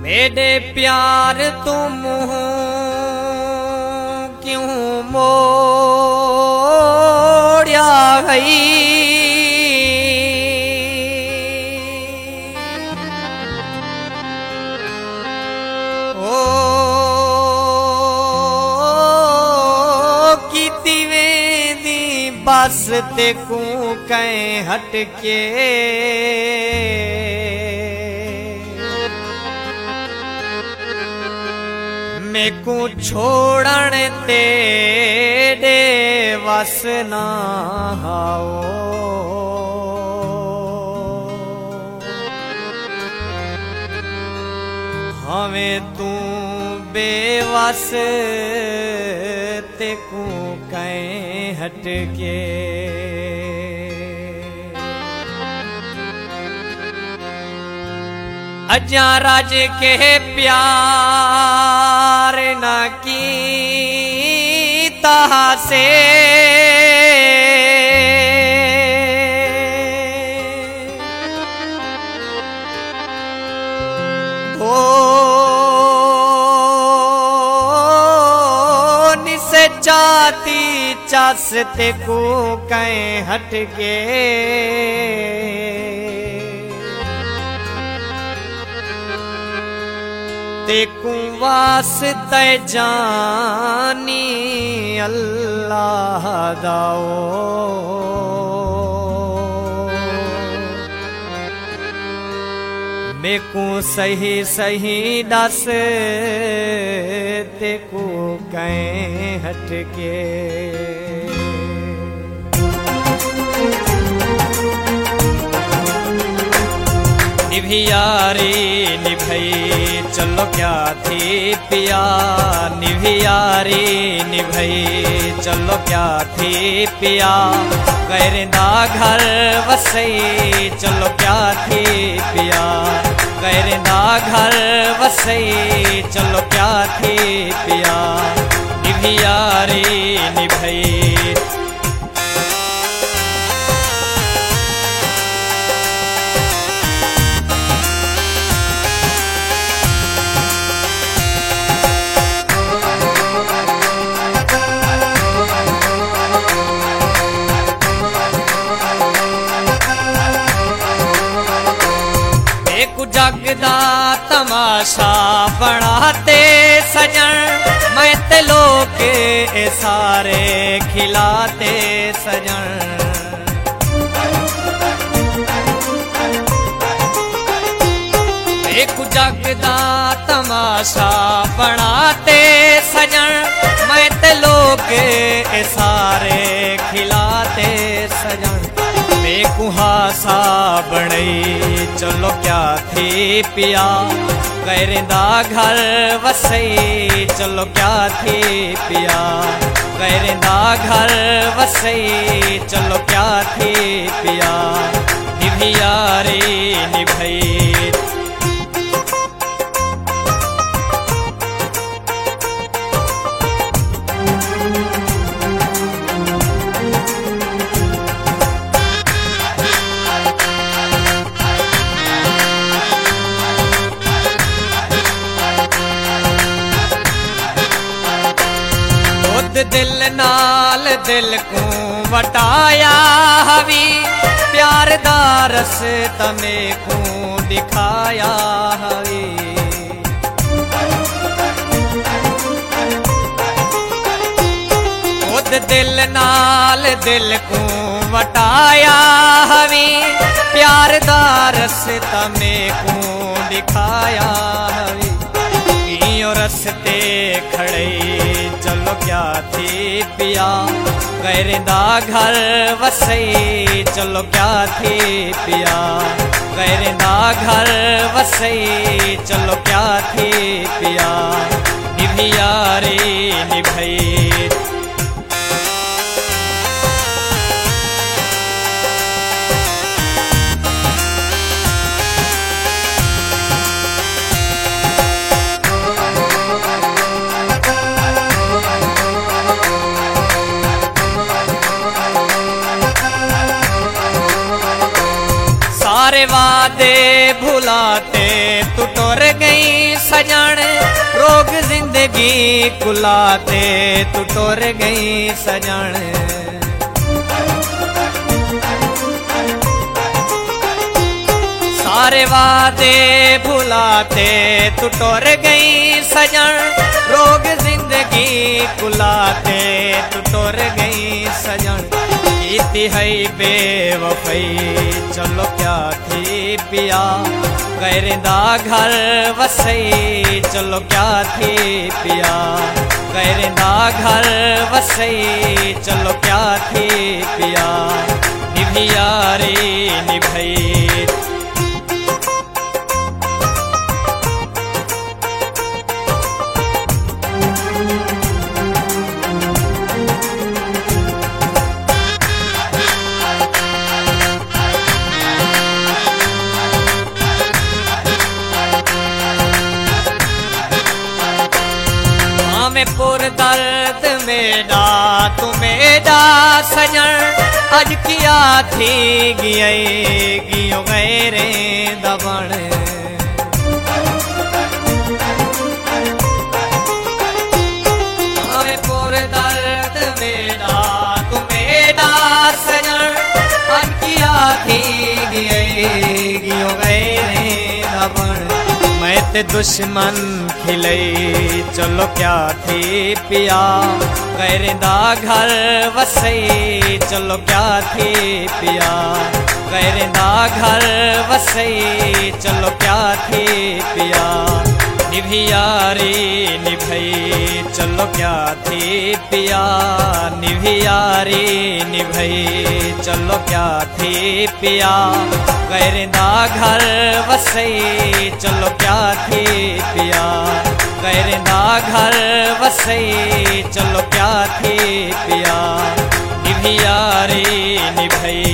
मेरे प्यार तुम क्यों मोड़या गई। ओ कीती वेंदी बस ते को कहीं हटके। मेकू छोड़न तेरे वस ना आओ। हमें तू बेवस ते को कहीं हटके। अजा राज के प्यार न की तहा से। ओ निसे चाती चासते को कहीं हटके। तेकू वास्ते जानी अल्लाह दाओ। मेकू सही सही दस तेकू कहीं हटके। निभियारी निभई चलो क्या थी पिया। निभियारी निभई चलो क्या थी पिया। गैरदा घर वसई चलो क्या थी पिया। गैरदा घर वसई चलो क्या थी पिया। निभियारी निभई जगदा तमाशा बनाते सजन। मैं ते लोग सारे खिलाते सजन। एक जगदा तमाशा बनाते सजन। मैं ते लोग सारे खिलाते सजन। कुहासा बनई चलो क्या थी पिया। गैरदा घर वसई चलो क्या थी पिया। गैरदा घर वसई चलो क्या थी पिया। निभियारी निभई दिल नाल दिल को वटाया हवी। प्यार दा रस तमे को दिखाया हवी। खुद दिल नाल दिल को वटाया हवी। प्यार दा रस तमे को दिखाया हवी। रस्ते खड़े चलो क्या थी पिया। गैरदा घर वसई चलो क्या थी पिया। गैरदा घर वसई चलो क्या थी पिया। निभियारी निभई सारे वादे भुलाते तू तुर गई सजन, रोग जिंदगी कुलाते तू तुर गई सजन। सारे वादे भुलाते तू तुर गई सजन, रोग जिंदगी कुलाते तू तुर गई सजन। इति है बेवफाई चलो क्या थी पिया, गैरिंदा घर वसई चलो क्या थी पिया, गैरिंदा घर वसई चलो क्या थी पिया। निभी यारी निभई में पुर दर्द मेरा तू मेरा सजन, अज किया थी गियो गैरे दबण। में पुर दर्द मेरा तू मेरा सजन, अज किया थी गियो गैरे दबण। मैं ते दुश्मन खिलई चलो क्या थी पिया, गैरिंदा घर वसई चलो क्या थी पिया, गैरिंदा घर वसई चलो क्या थी पिया। निभी यारी निभई चलो क्या थी पिया, निभी यारी निभई चलो क्या थी पिया, गैरिंदा घर वसई चलो क्या थी पिया, गैरिंदा घर वसई चलो क्या थी पिया। निभी यारी निभई